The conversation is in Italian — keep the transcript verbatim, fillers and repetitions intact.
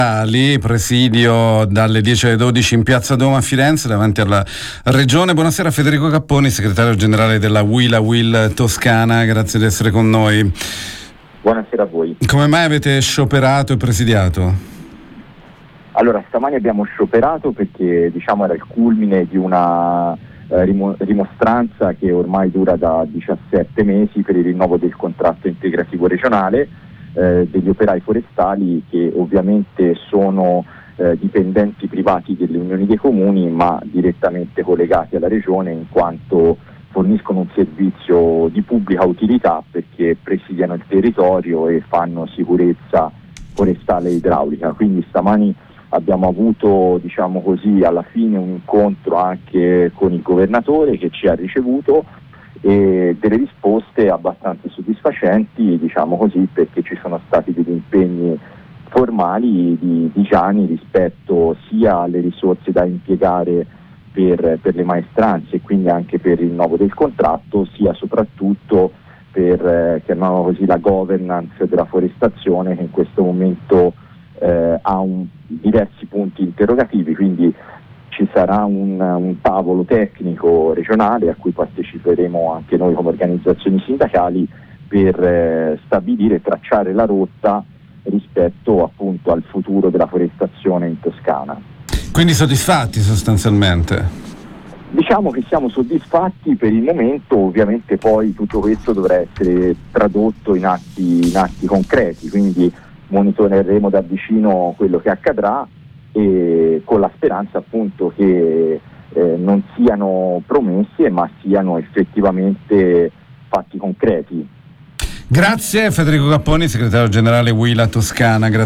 Lì, presidio dalle dieci alle dodici in Piazza Duomo a Firenze davanti alla Regione. Buonasera Federico Capponi, segretario generale della Will a Will Toscana, grazie di essere con noi. Buonasera a voi. Come mai avete scioperato e presidiato? Allora, stamani abbiamo scioperato perché diciamo era il culmine di una eh, rimo- rimostranza che ormai dura da diciassette mesi per il rinnovo del contratto integrativo regionale Eh, degli operai forestali che ovviamente sono eh, dipendenti privati delle unioni dei comuni ma direttamente collegati alla regione in quanto forniscono un servizio di pubblica utilità perché presidiano il territorio e fanno sicurezza forestale e idraulica. Quindi stamani abbiamo avuto, diciamo così, alla fine un incontro anche con il governatore che ci ha ricevuto e delle risposte abbastanza soddisfacenti, diciamo così, perché ci sono stati degli impegni formali di, di Gianni rispetto sia alle risorse da impiegare per, per le maestranze e quindi anche per il rinnovo del contratto, sia soprattutto per, eh, chiamiamolo così, la governance della forestazione che in questo momento eh, ha un, diversi punti interrogativi, quindi ci sarà un, un tavolo tecnico regionale a cui parteciperemo anche noi come organizzazioni sindacali per eh, stabilire e tracciare la rotta rispetto appunto al futuro della forestazione in Toscana. Quindi soddisfatti sostanzialmente? Diciamo che siamo soddisfatti per il momento, ovviamente poi tutto questo dovrà essere tradotto in atti, in atti concreti, quindi monitoreremo da vicino quello che accadrà e con la speranza appunto che eh, non siano promesse ma siano effettivamente fatti concreti. Grazie Federico Capponi, segretario generale Will a Toscana. Grazie.